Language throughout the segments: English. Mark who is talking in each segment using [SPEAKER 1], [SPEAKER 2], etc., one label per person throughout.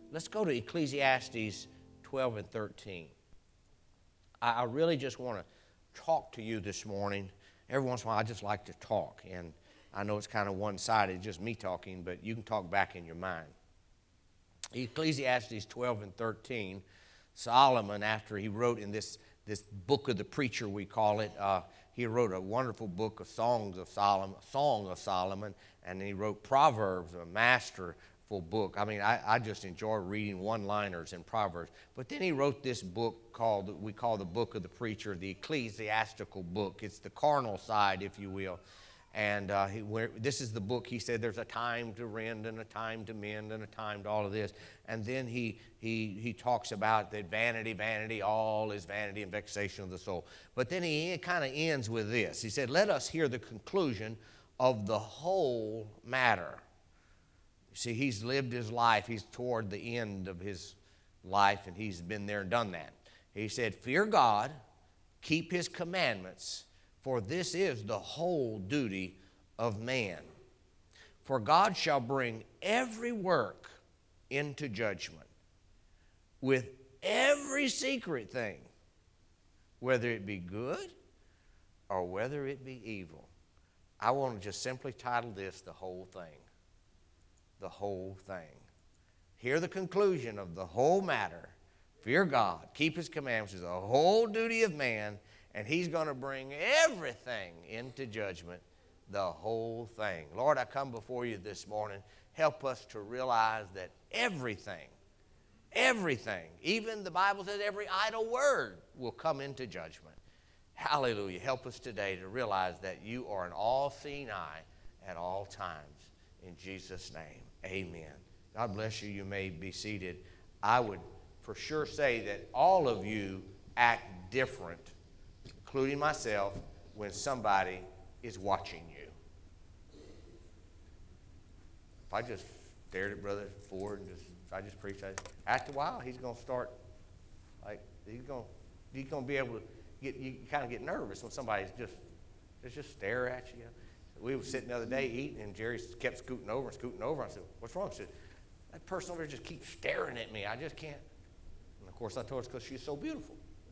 [SPEAKER 1] Let's go to Ecclesiastes 12 and 13. I really just want to talk to you this morning. Every once in a while, I just like to talk, and I know it's kind of one-sided, just me talking, but you can talk back in your mind. Ecclesiastes 12 and 13, Solomon, after he wrote in this book of the preacher, we call it, he wrote a wonderful book of Song of Solomon, and he wrote Proverbs, a masterful book. I mean, I just enjoy reading one-liners in Proverbs. But then he wrote this book we call the book of the preacher, the ecclesiastical book. It's the carnal side, if you will. And this is the book. He said there's a time to rend and a time to mend and a time to all of this. And then he talks about that vanity, all is vanity and vexation of the soul. But then he kind of ends with this. He said, let us hear the conclusion of the whole matter. You see, he's lived his life. He's toward the end of his life, and he's been there and done that. He said, fear God, keep his commandments, for this is the whole duty of man. For God shall bring every work into judgment with every secret thing, whether it be good or whether it be evil. I want to just simply title this, The Whole Thing. The whole thing. Hear the conclusion of the whole matter. Fear God, keep his commandments, is the whole duty of man, and he's going to bring everything into judgment, the whole thing. Lord, I come before you this morning. Help us to realize that everything, even the Bible says every idle word will come into judgment. Hallelujah. Help us today to realize that you are an all-seeing eye at all times. In Jesus' name, amen. God bless you. You may be seated. I would for sure say that all of you act different, including myself, when somebody is watching you. If I just stared at Brother Ford and if I just preached, after a while, he's going to start, like, he's going to be able to you kind of get nervous when somebody's just stare at you. We were sitting the other day eating, and Jerry kept scooting over. I said, what's wrong? She said, that person over there just keeps staring at me. I just can't. And, of course, I told her it's because she's so beautiful.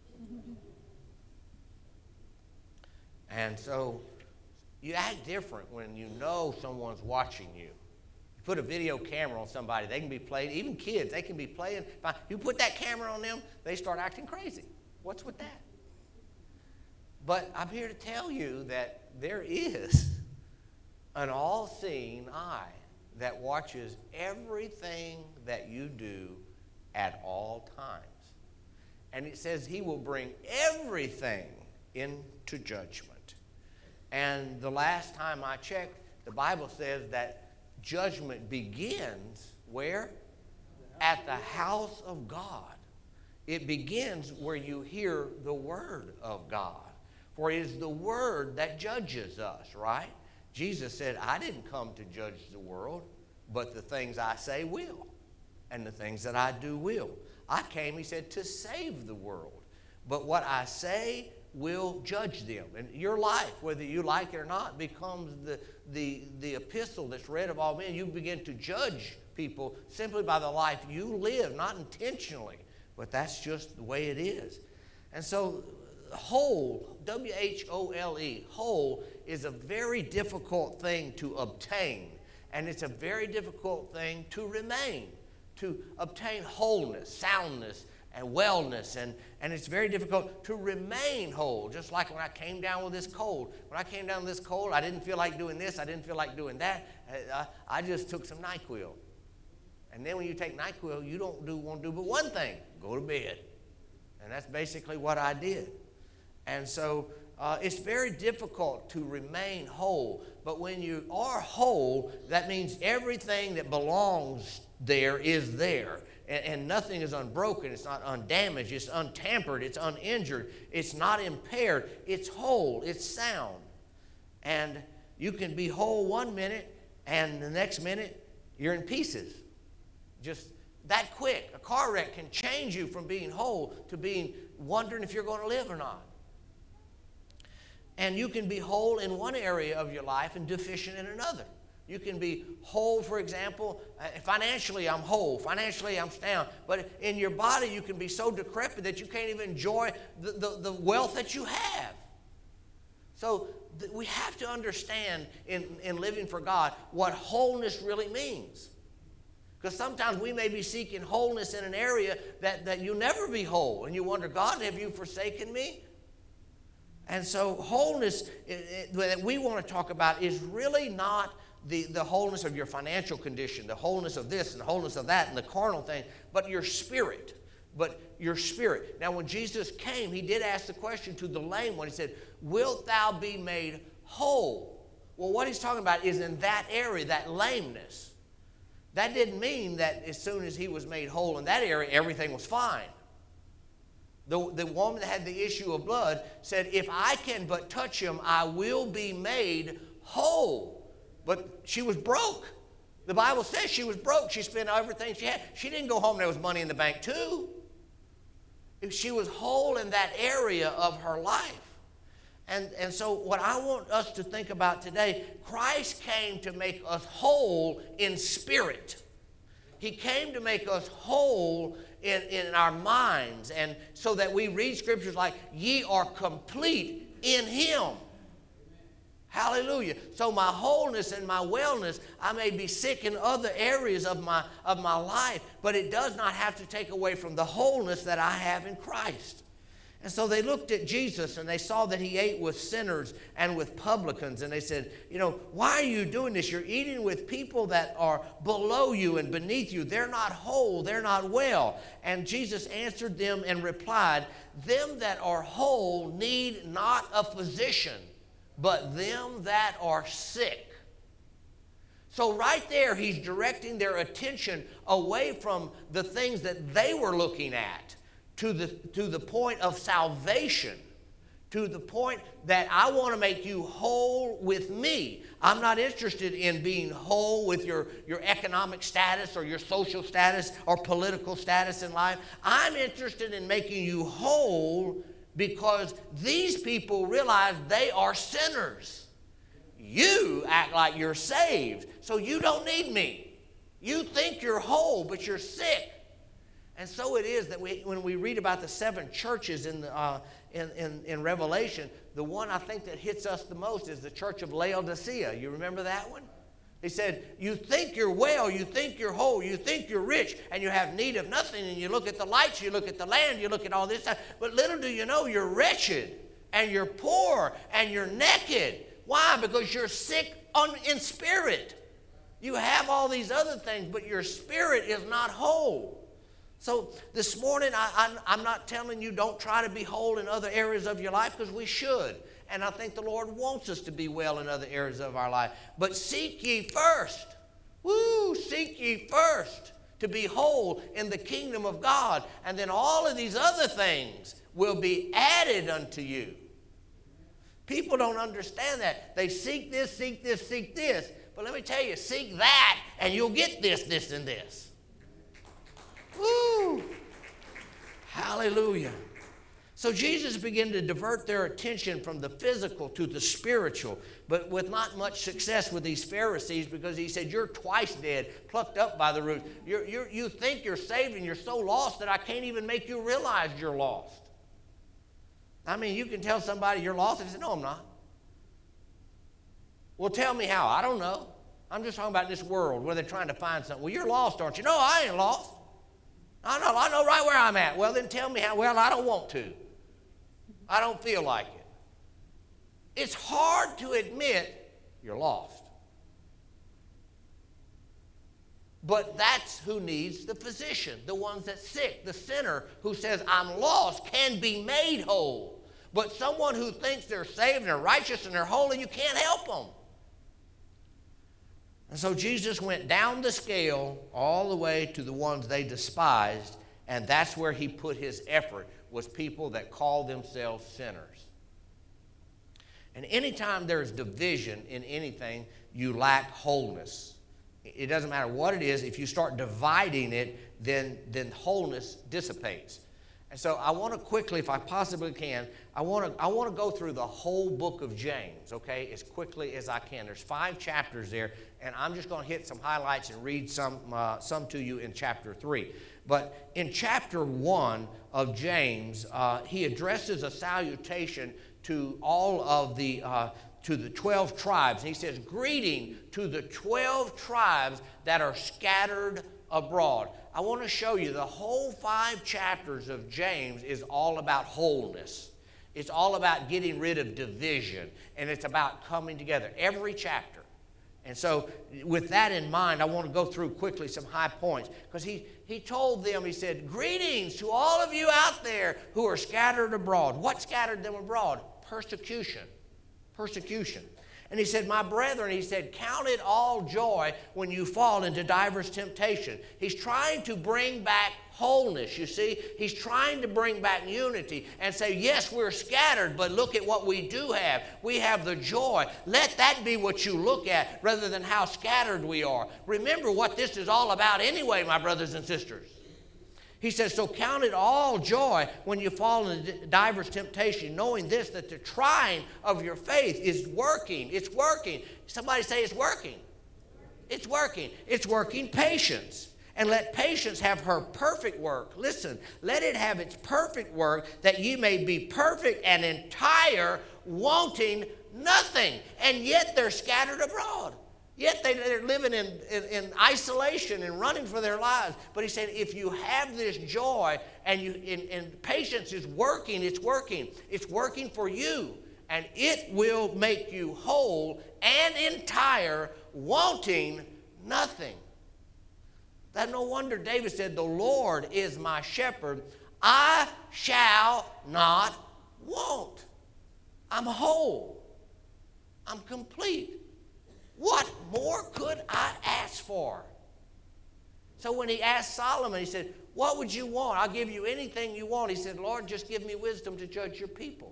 [SPEAKER 1] And so you act different when you know someone's watching you. You put a video camera on somebody, they can be playing. Even kids, they can be playing. You put that camera on them, they start acting crazy. What's with that? But I'm here to tell you that there is an all-seeing eye that watches everything that you do at all times. And it says he will bring everything into judgment. And the last time I checked, the Bible says that judgment begins where? At the house of God. It begins where you hear the word of God. For it is the word that judges us, right? Jesus said, I didn't come to judge the world, but the things I say will, and the things that I do will. I came, he said, to save the world. But what I say will judge them. And your life, whether you like it or not, becomes the epistle that's read of all men. You begin to judge people simply by the life you live, not intentionally, but that's just the way it is. And so whole, W-H-O-L-E, whole is a very difficult thing to obtain, and it's a very difficult thing to remain, to obtain wholeness, soundness, and wellness, and it's very difficult to remain whole, just like when I came down with this cold. When I came down with this cold, I didn't feel like doing this, I didn't feel like doing that. I just took some NyQuil. And then when you take NyQuil, you don't want to do but one thing, go to bed. And that's basically what I did. And so it's very difficult to remain whole. But when you are whole, that means everything that belongs there is there. And nothing is unbroken. It's not undamaged. It's untampered. It's uninjured. It's not impaired. It's whole. It's sound. And you can be whole one minute, and the next minute, you're in pieces. Just that quick. A car wreck can change you from being whole to being wondering if you're going to live or not. And you can be whole in one area of your life and deficient in another. You can be whole, for example. Financially, I'm whole. Financially, I'm sound. But in your body, you can be so decrepit that you can't even enjoy the wealth that you have. So we have to understand in living for God what wholeness really means. Because sometimes we may be seeking wholeness in an area that you'll never be whole. And you wonder, God, have you forsaken me? And so wholeness that we want to talk about is really not the wholeness of your financial condition, the wholeness of this and the wholeness of that and the carnal thing, but your spirit. But your spirit. Now, when Jesus came, he did ask the question to the lame one. He said, wilt thou be made whole? Well, what he's talking about is in that area, that lameness. That didn't mean that as soon as he was made whole in that area, everything was fine. The woman that had the issue of blood said, if I can but touch him, I will be made whole. But she was broke. The Bible says she was broke. She spent everything she had. She didn't go home and there was money in the bank too. She was whole in that area of her life. And so what I want us to think about today, Christ came to make us whole in spirit. He came to make us whole in our minds, and so that we read scriptures like, ye are complete in him. Hallelujah. So my wholeness and my wellness, I may be sick in other areas of my life, but it does not have to take away from the wholeness that I have in Christ. And so they looked at Jesus and they saw that he ate with sinners and with publicans. And they said, why are you doing this? You're eating with people that are below you and beneath you. They're not whole. They're not well. And Jesus answered them and replied, them that are whole need not a physician, but them that are sick. So right there, he's directing their attention away from the things that they were looking at to the point of salvation, to the point that I want to make you whole with me. I'm not interested in being whole with your economic status or your social status or political status in life. I'm interested in making you whole because these people realize they are sinners. You act like you're saved, so you don't need me. You think you're whole, but you're sick. And so it is that when we read about the 7 churches in Revelation, the one I think that hits us the most is the church of Laodicea. You remember that one? He said, you think you're well, you think you're whole, you think you're rich, and you have need of nothing, and you look at the lights, you look at the land, you look at all this stuff, but little do you know you're wretched, and you're poor, and you're naked. Why? Because you're sick in spirit. You have all these other things, but your spirit is not whole. So this morning, I'm not telling you don't try to be whole in other areas of your life, because we should. And I think the Lord wants us to be well in other areas of our life. But seek ye first. Seek ye first to be whole in the kingdom of God. And then all of these other things will be added unto you. People don't understand that. They seek this, seek this, seek this. But let me tell you, seek that and you'll get this, this, and this. Woo! Hallelujah. So Jesus began to divert their attention from the physical to the spiritual, but with not much success with these Pharisees, because he said, you're twice dead, plucked up by the roots. You think you're saved and you're so lost that I can't even make you realize you're lost. I mean, you can tell somebody you're lost and they say, no, I'm not. Well, tell me how. I don't know. I'm just talking about this world where they're trying to find something. Well, you're lost, aren't you? No, I ain't lost. I know right where I'm at. Well, then tell me how. Well, I don't want to. I don't feel like it. It's hard to admit you're lost. But that's who needs the physician, the ones that's sick, the sinner who says, I'm lost, can be made whole. But someone who thinks they're saved and they're righteous and they're holy, you can't help them. And so Jesus went down the scale all the way to the ones they despised, and that's where he put his effort, was people that call themselves sinners. And anytime there's division in anything, you lack wholeness. It doesn't matter what it is. If you start dividing it, then wholeness dissipates. And so I want to quickly, if I possibly can, I want to go through the whole book of James, okay, as quickly as I can. There's 5 chapters there, and I'm just going to hit some highlights and read some to you in chapter 3. But in chapter 1 of James, he addresses a salutation to all of the to the 12 tribes. And he says, "Greeting to the 12 tribes that are scattered abroad." I want to show you the whole 5 chapters of James is all about wholeness. It's all about getting rid of division, and it's about coming together, every chapter. And so with that in mind, I want to go through quickly some high points, because he told them, he said, "Greetings to all of you out there who are scattered abroad." What scattered them abroad? Persecution. Persecution. And he said, "My brethren," he said, "count it all joy when you fall into divers temptation." He's trying to bring back wholeness, you see. He's trying to bring back unity and say, yes, we're scattered, but look at what we do have. We have the joy. Let that be what you look at rather than how scattered we are. Remember what this is all about anyway, my brothers and sisters. He says, "So count it all joy when you fall into divers temptation, knowing this, that the trying of your faith is working." It's working. Somebody say it's working. It's working. It's working patience. "And let patience have her perfect work." Listen, let it have its perfect work, that ye may be perfect and entire, wanting nothing. And yet they're scattered abroad. Yet they're living in isolation and running for their lives. But he said, if you have this joy and patience is working, it's working. It's working for you. And it will make you whole and entire, wanting nothing. That no wonder David said, "The Lord is my shepherd. I shall not want." I'm whole. I'm complete. What more could I ask for? So when he asked Solomon, he said, "What would you want? I'll give you anything you want." He said, "Lord, just give me wisdom to judge your people."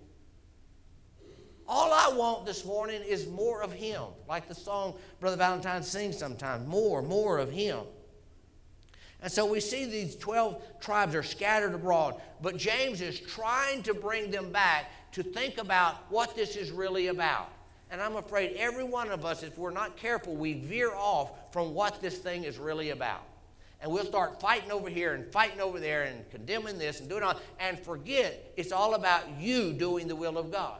[SPEAKER 1] All I want this morning is more of him. Like the song Brother Valentine sings sometimes, more of him. And so we see these 12 tribes are scattered abroad. But James is trying to bring them back to think about what this is really about. And I'm afraid every one of us, if we're not careful, we veer off from what this thing is really about. And we'll start fighting over here and fighting over there and condemning this and doing all, and forget it's all about you doing the will of God.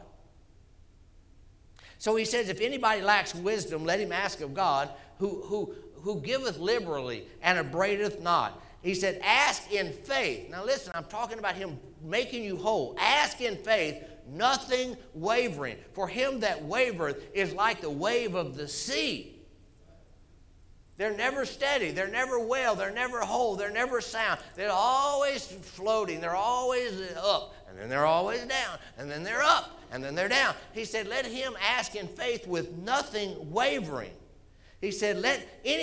[SPEAKER 1] So he says, if anybody lacks wisdom, let him ask of God, who giveth liberally and upbraideth not. He said, ask in faith. Now listen, I'm talking about him making you whole. Ask in faith, nothing wavering. For him that wavereth is like the wave of the sea. They're never steady. They're never well. They're never whole. They're never sound. They're always floating. They're always up. And then they're always down. And then they're up. And then they're down. He said, let him ask in faith with nothing wavering. He said, let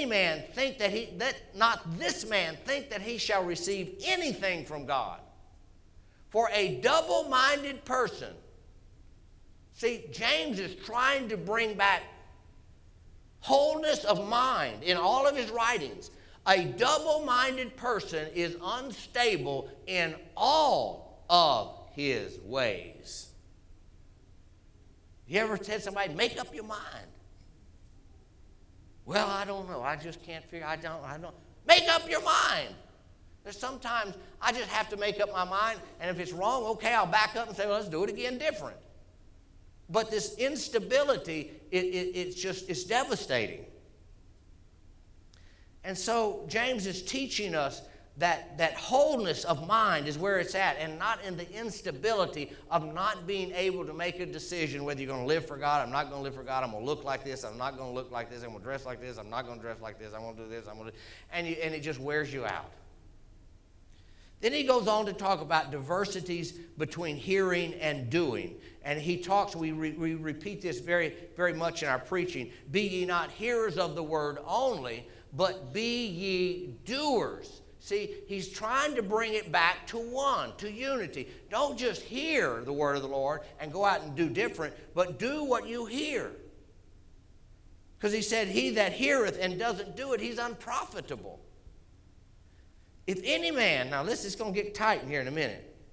[SPEAKER 1] not this man think that he shall receive anything from God. For a double-minded person. See, James is trying to bring back wholeness of mind in all of his writings. A double-minded person is unstable in all of his ways. You ever said to somebody, make up your mind? Well, I don't know. I just can't figure. I don't. Make up your mind. There's sometimes I just have to make up my mind, and if it's wrong, okay, I'll back up and say, well, let's do it again different. But this instability, it's devastating. And so James is teaching us that wholeness of mind is where it's at, and not in the instability of not being able to make a decision whether you're going to live for God, I'm not going to live for God, I'm going to look like this, I'm not going to look like this, I'm going to dress like this, I'm not going to dress like this, I'm going to do this, I'm going to do, and it just wears you out. Then he goes on to talk about diversities between hearing and doing. And he talks, we repeat this very, very much in our preaching. Be ye not hearers of the word only, but be ye doers. See, he's trying to bring it back to one, to unity. Don't just hear the word of the Lord and go out and do different, but do what you hear. Because he said, he that heareth and doesn't do it, he's unprofitable. If any man, now this is going to get tight here in a minute.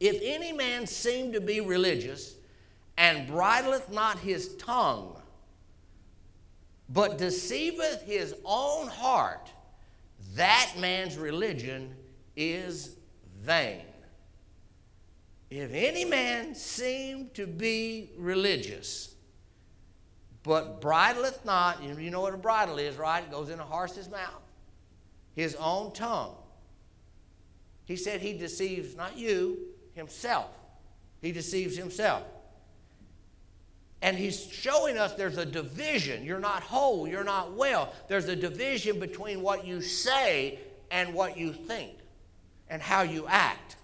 [SPEAKER 1] If any man seem to be religious, and bridleth not his tongue, but deceiveth his own heart, that man's religion is vain. If any man seem to be religious, but bridleth not, you know what a bridle is, right? It goes in a horse's mouth. His own tongue. He said he deceives not you, himself. He deceives himself. And he's showing us there's a division. You're not whole. You're not well. There's a division between what you say and what you think and how you act.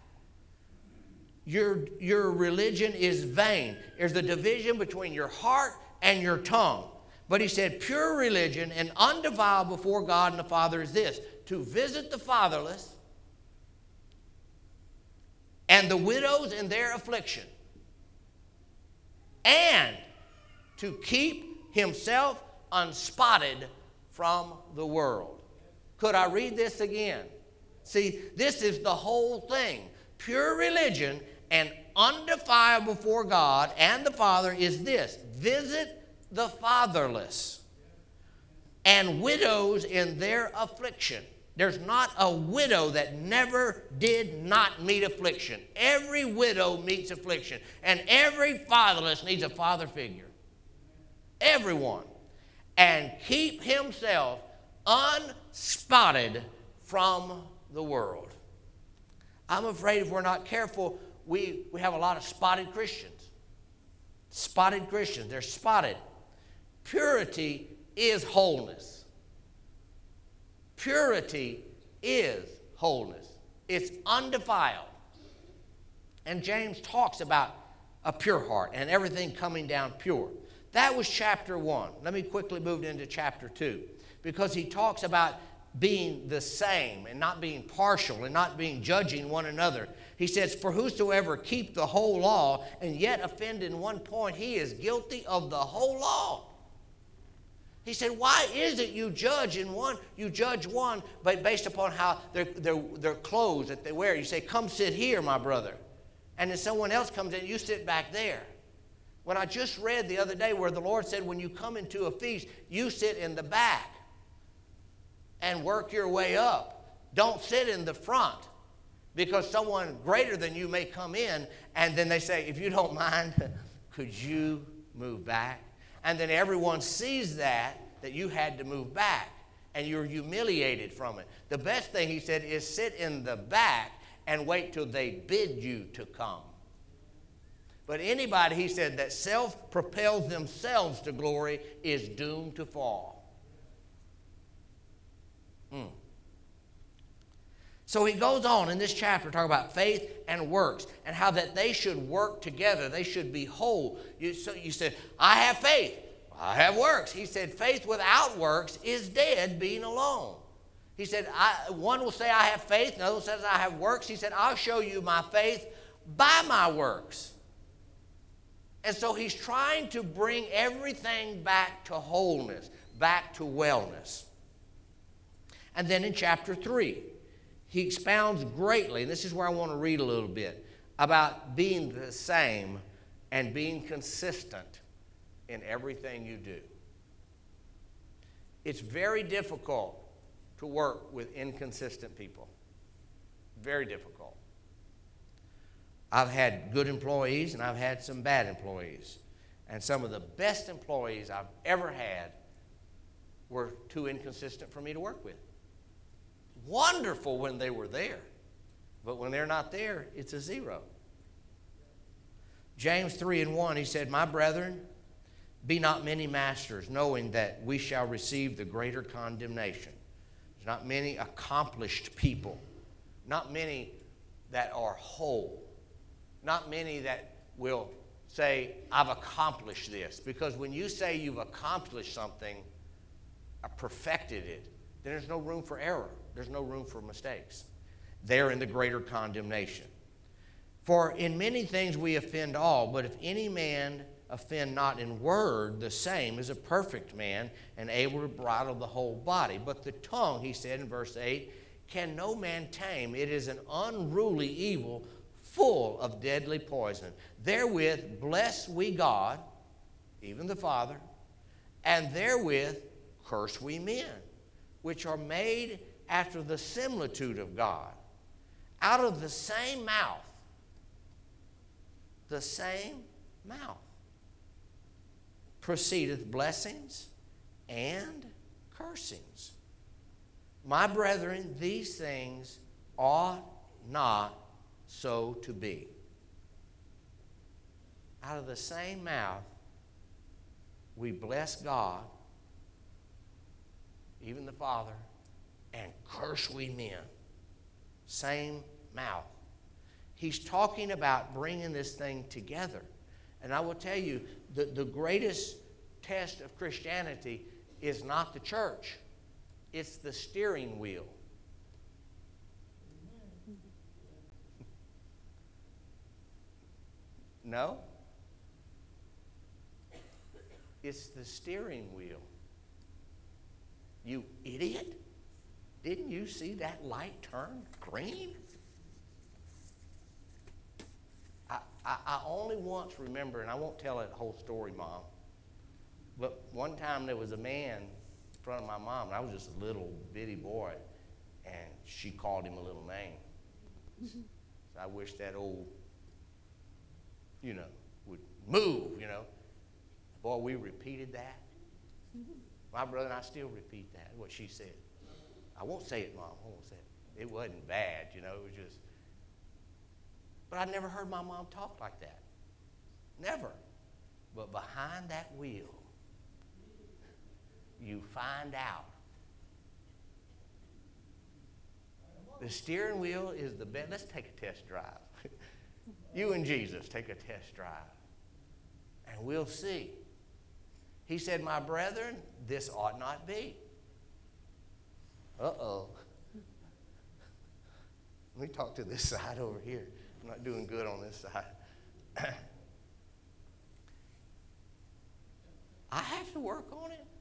[SPEAKER 1] Your religion is vain. There's a division between your heart and your tongue. But he said pure religion and undefiled before God and the Father is this: to visit the fatherless and the widows in their affliction, and to keep himself unspotted from the world. Could I read this again? See, this is the whole thing. Pure religion and undefiled before God and the Father is this: visit the fatherless and widows in their affliction. There's not a widow that never did not meet affliction. Every widow meets affliction, and every fatherless needs a father figure. Everyone. And keep himself unspotted from the world. I'm afraid if we're not careful, we have a lot of spotted Christians. Spotted Christians. They're spotted. Purity is wholeness. Purity is wholeness. It's undefiled. And James talks about a pure heart and everything coming down pure. That was chapter 1. Let me quickly move into chapter 2, because he talks about being the same and not being partial and not being judging one another. He says, for whosoever keep the whole law and yet offend in one point, he is guilty of the whole law. He said, why is it you judge one, but based upon how their clothes that they wear? You say, come sit here, my brother. And then someone else comes in, you sit back there. When I just read the other day where the Lord said, when you come into a feast, you sit in the back and work your way up. Don't sit in the front, because someone greater than you may come in, and then they say, if you don't mind, could you move back? And then everyone sees that you had to move back, and you're humiliated from it. The best thing, he said, is sit in the back and wait till they bid you to come. But anybody, he said, that self-propels themselves to glory is doomed to fall. So he goes on in this chapter talking about faith and works and how that they should work together. They should be whole. You said, I have faith. I have works. He said, faith without works is dead, being alone. He said, one will say, I have faith. Another says, I have works. He said, I'll show you my faith by my works. And so he's trying to bring everything back to wholeness, back to wellness. And then in chapter 3, he expounds greatly, and this is where I want to read a little bit, about being the same and being consistent in everything you do. It's very difficult to work with inconsistent people. Very difficult. I've had good employees and I've had some bad employees. And some of the best employees I've ever had were too inconsistent for me to work with. Wonderful when they were there, but when they're not there, it's a zero. James 3:1, he said, my brethren, be not many masters, knowing that we shall receive the greater condemnation. There's not many accomplished people, not many that are whole, not many that will say, I've accomplished this. Because when you say you've accomplished something, perfected it, then there's no room for error. There's no room for mistakes. They're in the greater condemnation. For in many things we offend all, but if any man offend not in word, the same is a perfect man and able to bridle the whole body. But the tongue, he said in verse 8, can no man tame. It is an unruly evil, full of deadly poison. Therewith bless we God, even the Father, and therewith curse we men, which are made after the similitude of God. Out of the same mouth, proceedeth blessings and cursings. My brethren, these things ought not so to be. Out of the same mouth, we bless God, even the Father, and curse we men. Same mouth. He's talking about bringing this thing together. And I will tell you, the greatest test of Christianity is not the church. It's the steering wheel. No? It's the steering wheel. You idiot. Didn't you see that light turn green? I only once remember, and I won't tell that whole story, Mom, but one time there was a man in front of my mom, and I was just a little bitty boy, and she called him a little name. So I wish that old, would move, Boy, we repeated that. My brother and I still repeat that, what she said. I won't say it, Mom. I won't say it. It wasn't bad, it was just. But I never heard my mom talk like that. Never. But behind that wheel, you find out. The steering wheel is the best. Let's take a test drive. You and Jesus, take a test drive. And we'll see. He said, my brethren, this ought not be. Uh-oh. Let me talk to this side over here. I'm not doing good on this side. I have to work on it.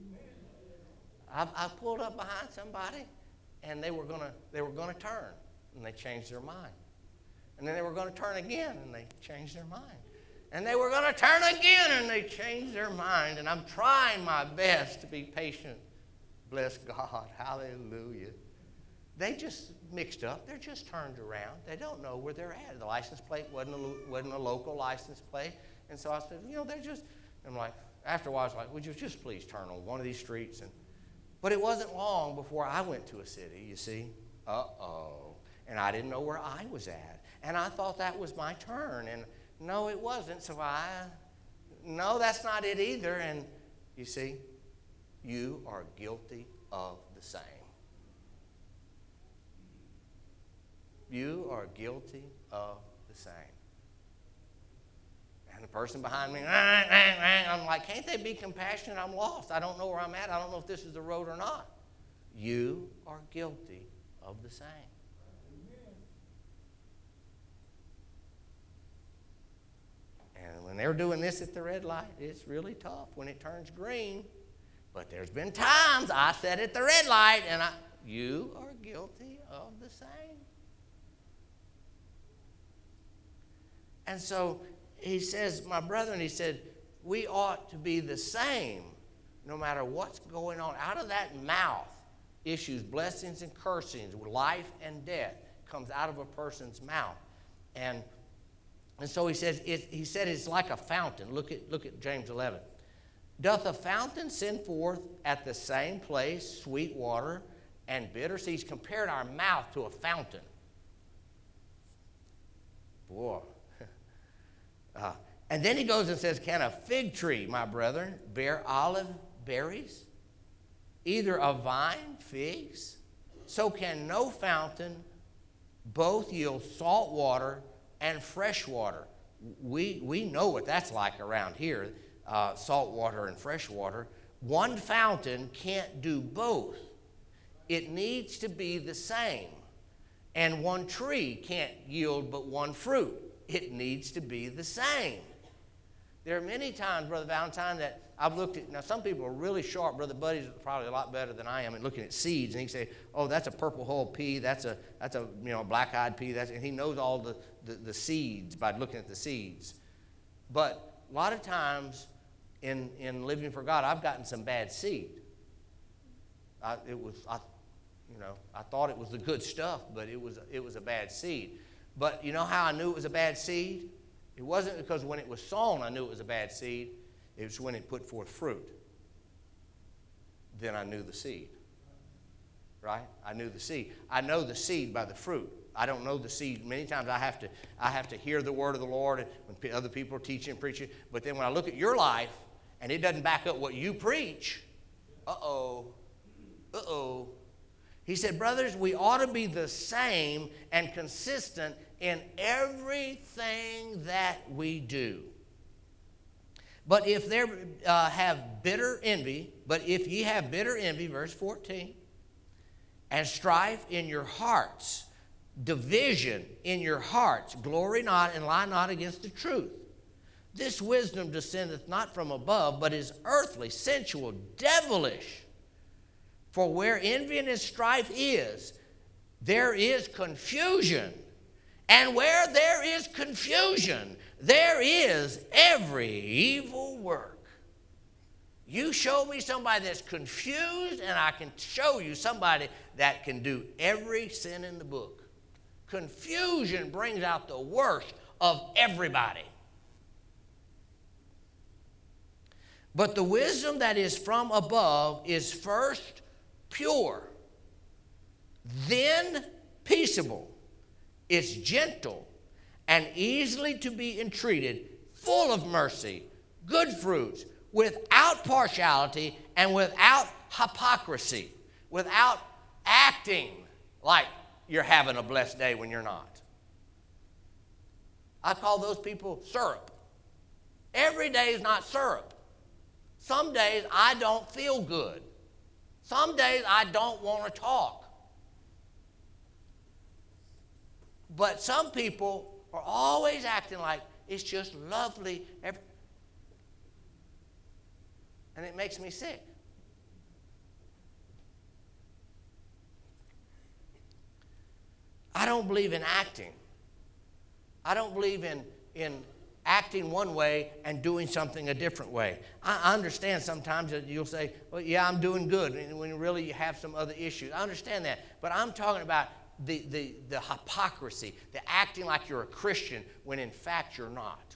[SPEAKER 1] I pulled up behind somebody, and they were gonna turn, and they changed their mind. And then they were going to turn again, and they changed their mind. And they were going to turn again, and they changed their mind. And I'm trying my best to be patient. Bless God. Hallelujah. They just mixed up. They're just turned around. They don't know where they're at. The license plate wasn't a local license plate. And so I said, they're just, I'm like, after a while, I was like, would you just please turn on one of these streets? But it wasn't long before I went to a city, you see. Uh-oh. And I didn't know where I was at. And I thought that was my turn. And no, it wasn't. So no, that's not it either. And you see, you are guilty of the same. You are guilty of the same. And the person behind me, I'm like, can't they be compassionate? I'm lost. I don't know where I'm at. I don't know if this is the road or not. You are guilty of the same. And when they're doing this at the red light, it's really tough when it turns green. But there's been times I sat at the red light and you are guilty of the same. And so he says, my brethren, he said, we ought to be the same no matter what's going on. Out of that mouth issues blessings and cursings, life and death comes out of a person's mouth. And so he says, he said it's like a fountain. Look at James 11. Doth a fountain send forth at the same place sweet water and bitter? See, he's compared our mouth to a fountain. Boy. And then he goes and says, can a fig tree, my brethren, bear olive berries? Either a vine, figs? So can no fountain both yield salt water and fresh water. We know what that's like around here, salt water and fresh water. One fountain can't do both. It needs to be the same. And one tree can't yield but one fruit. It needs to be the same. There are many times, Brother Valentine, that I've looked at. Now, some people are really sharp. Brother Buddy's probably a lot better than I am at looking at seeds. And he can say, oh, that's a purple hull pea. That's a black-eyed pea. And he knows all the seeds by looking at the seeds. But a lot of times in living for God, I've gotten some bad seed. I thought it was the good stuff, but it was a bad seed. But you know how I knew it was a bad seed? It wasn't because when it was sown I knew it was a bad seed. It was when it put forth fruit. Then I knew the seed. Right? I knew the seed. I know the seed by the fruit. I don't know the seed. Many times I have to hear the word of the Lord when other people are teaching and preaching. But then when I look at your life and it doesn't back up what you preach, uh-oh. He said, brothers, we ought to be the same and consistent in everything that we do. But if there have bitter envy, verse 14, and strife in your hearts, division in your hearts, glory not and lie not against the truth. This wisdom descendeth not from above, but is earthly, sensual, devilish. For where envy and strife is, there is confusion. And where there is confusion, there is every evil work. You show me somebody that's confused, and I can show you somebody that can do every sin in the book. Confusion brings out the worst of everybody. But the wisdom that is from above is first pure, then peaceable. It's gentle and easily to be entreated, full of mercy, good fruits, without partiality and without hypocrisy, without acting like you're having a blessed day when you're not. I call those people syrup. Every day is not syrup. Some days I don't feel good. Some days I don't want to talk. But some people are always acting like it's just lovely. And it makes me sick. I don't believe in acting. I don't believe in acting one way and doing something a different way. I understand sometimes that you'll say, well, yeah, I'm doing good, and when really you have some other issues. I understand that. But I'm talking about the hypocrisy, the acting like you're a Christian when in fact you're not.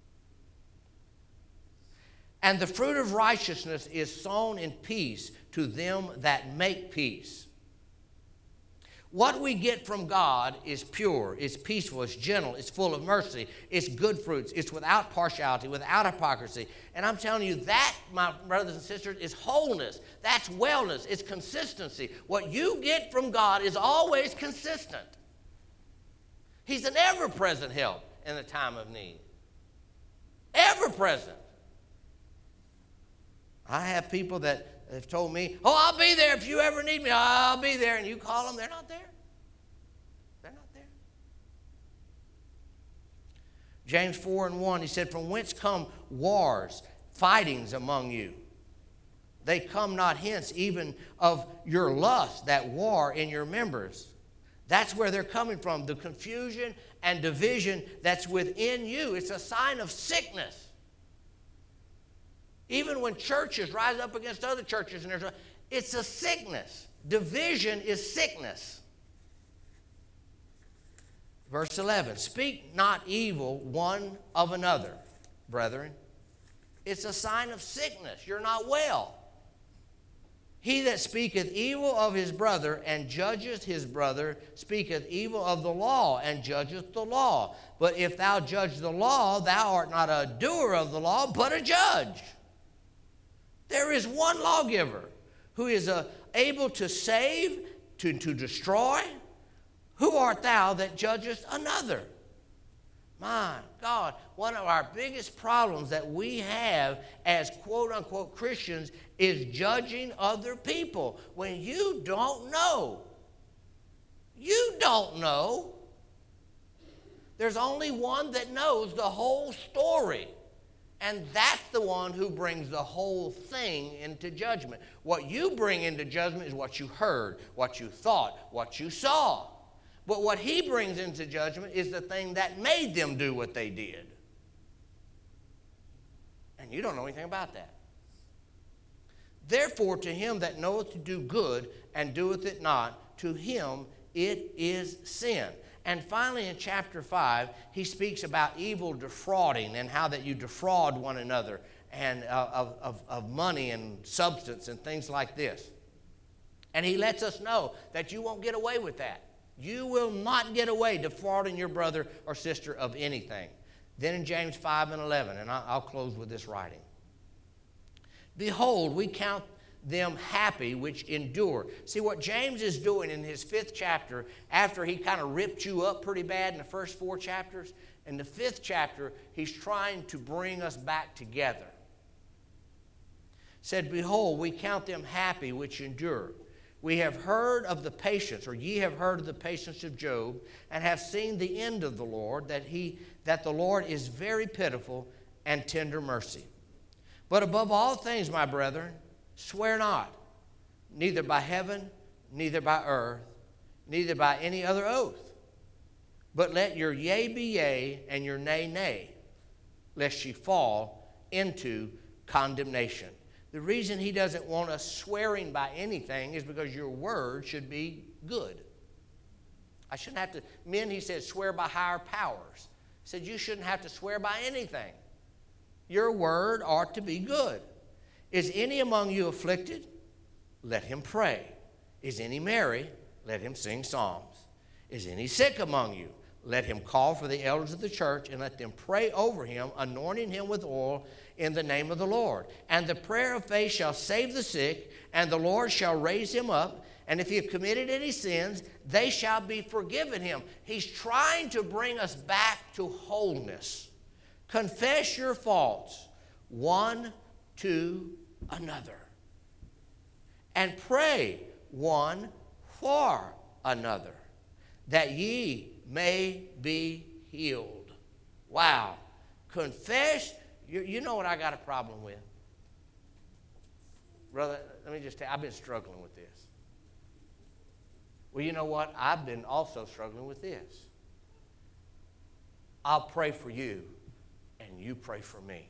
[SPEAKER 1] And the fruit of righteousness is sown in peace to them that make peace. What we get from God is pure, it's peaceful, it's gentle, it's full of mercy, it's good fruits, it's without partiality, without hypocrisy. And I'm telling you, that, my brothers and sisters, is wholeness. That's wellness. It's consistency. What you get from God is always consistent. He's an ever-present help in the time of need. Ever-present. I have people that have told me, oh, I'll be there if you ever need me. I'll be there. And you call them, they're not there. They're not there. James 4:1, he said, from whence come wars, fightings among you? They come not hence even of your lust, that war in your members. That's where they're coming from, the confusion and division that's within you. It's a sign of sickness. Even when churches rise up against other churches, it's a sickness. Division is sickness. Verse 11, speak not evil one of another, brethren. It's a sign of sickness. You're not well. He that speaketh evil of his brother and judgeth his brother speaketh evil of the law and judgeth the law. But if thou judge the law, thou art not a doer of the law, but a judge. There is one lawgiver who is able to save, to destroy. Who art thou that judgest another? My God, one of our biggest problems that we have as quote-unquote Christians is judging other people when you don't know. You don't know. There's only one that knows the whole story. And that's the one who brings the whole thing into judgment. What you bring into judgment is what you heard, what you thought, what you saw. But what he brings into judgment is the thing that made them do what they did. And you don't know anything about that. Therefore, to him that knoweth to do good and doeth it not, to him it is sin. And finally, in chapter 5, he speaks about evil defrauding and how that you defraud one another and of money and substance and things like this. And he lets us know that you won't get away with that. You will not get away defrauding your brother or sister of anything. Then in James 5 and 11, and I'll close with this writing. Behold, we count them happy which endure. See what James is doing in his 5th chapter, after he kind of ripped you up pretty bad in the first 4 chapters, in the 5th chapter, he's trying to bring us back together. Said, behold, we count them happy which endure. We have heard of the patience, or ye have heard of the patience of Job, and have seen the end of the Lord, that the Lord is very pitiful and tender mercy. But above all things, my brethren, swear not, neither by heaven, neither by earth, neither by any other oath. But let your yea be yea, and your nay, nay, lest ye fall into condemnation. The reason he doesn't want us swearing by anything is because your word should be good. I shouldn't have to, men, he said, swear by higher powers. He said, you shouldn't have to swear by anything. Your word ought to be good. Is any among you afflicted? Let him pray. Is any merry? Let him sing psalms. Is any sick among you? Let him call for the elders of the church and let them pray over him, anointing him with oil in the name of the Lord. And the prayer of faith shall save the sick, and the Lord shall raise him up. And if he have committed any sins, they shall be forgiven him. He's trying to bring us back to wholeness. Confess your faults one to another, and pray one for another, that ye may be healed. Wow. Confess. You know what I got a problem with? Brother, let me just tell you, I've been struggling with this. Well, you know what? I've been also struggling with this. I'll pray for you, and you pray for me.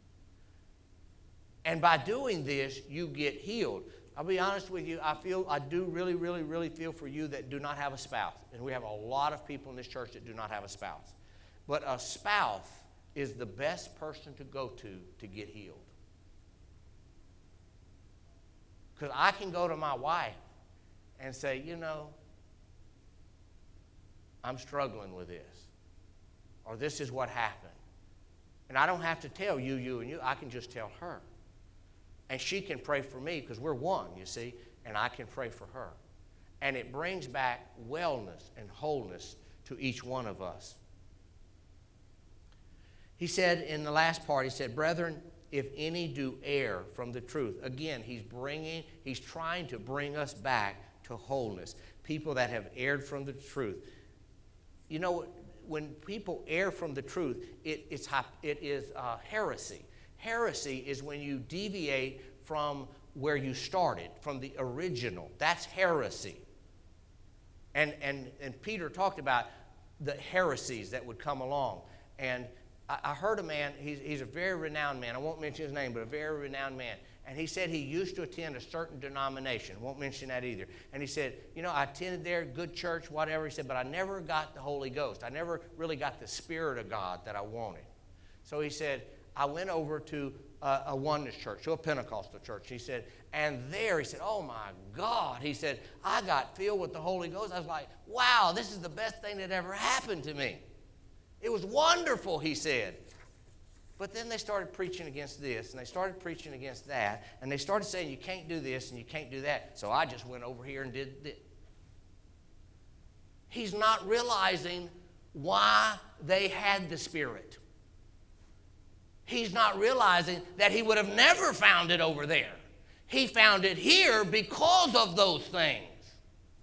[SPEAKER 1] And by doing this, you get healed. I'll be honest with you, I do really, really, really feel for you that do not have a spouse. And we have a lot of people in this church that do not have a spouse. But a spouse is the best person to go to get healed. Because I can go to my wife and say, you know, I'm struggling with this. Or this is what happened. And I don't have to tell you, and you. I can just tell her. And she can pray for me because we're one, you see, and I can pray for her. And it brings back wellness and wholeness to each one of us. He said in the last part, he said, brethren, if any do err from the truth. Again, he's trying to bring us back to wholeness. People that have erred from the truth. You know, when people err from the truth, it is heresy. Heresy is when you deviate from where you started, from the original. That's heresy. And Peter talked about the heresies that would come along. And I heard a man, he's a very renowned man. I won't mention his name, but a very renowned man. And he said he used to attend a certain denomination. Won't mention that either. And he said, you know, I attended there, good church, whatever. He said, but I never got the Holy Ghost. I never really got the Spirit of God that I wanted. So he said, I went over to a oneness church, to a Pentecostal church. He said, and there, he said, oh my God. He said, I got filled with the Holy Ghost. I was like, wow, this is the best thing that ever happened to me. It was wonderful, he said. But then they started preaching against this, and they started preaching against that, and they started saying you can't do this and you can't do that. So I just went over here and did this. He's not realizing why they had the Spirit. He's not realizing that he would have never found it over there. He found it here because of those things.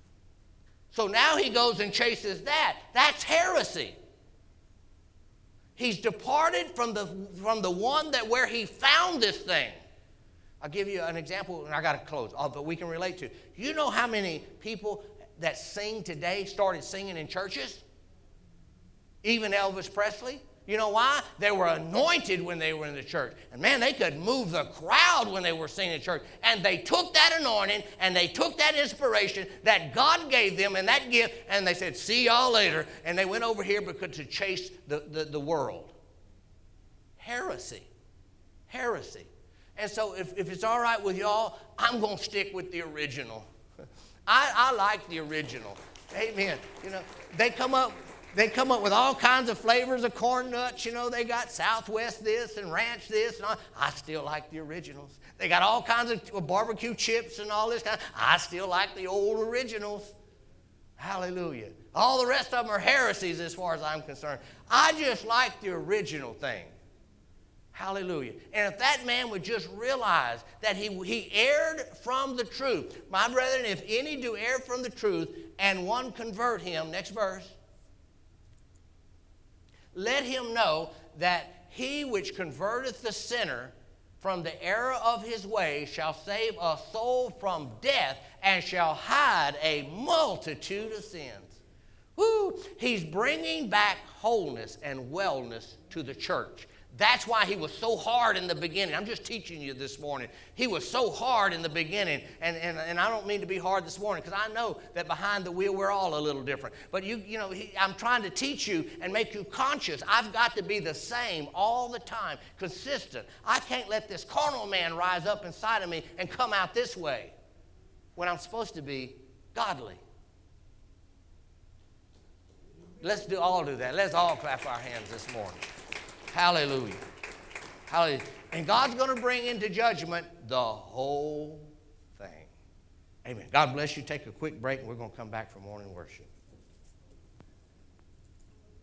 [SPEAKER 1] So now he goes and chases that. That's heresy. He's departed from the one that where he found this thing. I'll give you an example, and I got to close, but we can relate to. You know how many people that sing today started singing in churches? Even Elvis Presley. You know why? They were anointed when they were in the church. And man, they could move the crowd when they were singing in church. And they took that anointing and they took that inspiration that God gave them and that gift, and they said, see y'all later. And they went over here because to chase the world. Heresy. Heresy. And so if it's all right with y'all, I'm going to stick with the original. I like the original. Amen. You know, they come up with all kinds of flavors of corn nuts. You know, they got Southwest this and Ranch this. And all. I still like the originals. They got all kinds of barbecue chips and all this kind. I still like the old originals. Hallelujah. All the rest of them are heresies as far as I'm concerned. I just like the original thing. Hallelujah. And if that man would just realize that he erred from the truth. My brethren, if any do err from the truth and one convert him, next verse, let him know that he which converteth the sinner from the error of his way shall save a soul from death and shall hide a multitude of sins. Woo! He's bringing back wholeness and wellness to the church. That's why he was so hard in the beginning. I'm just teaching you this morning. He was so hard in the beginning. And I don't mean to be hard this morning because I know that behind the wheel we're all a little different. But I'm trying to teach you and make you conscious. I've got to be the same all the time, consistent. I can't let this carnal man rise up inside of me and come out this way when I'm supposed to be godly. Let's all do that. Let's all clap our hands this morning. Hallelujah. Hallelujah. And God's going to bring into judgment the whole thing. Amen. God bless you. Take a quick break, and we're going to come back for morning worship.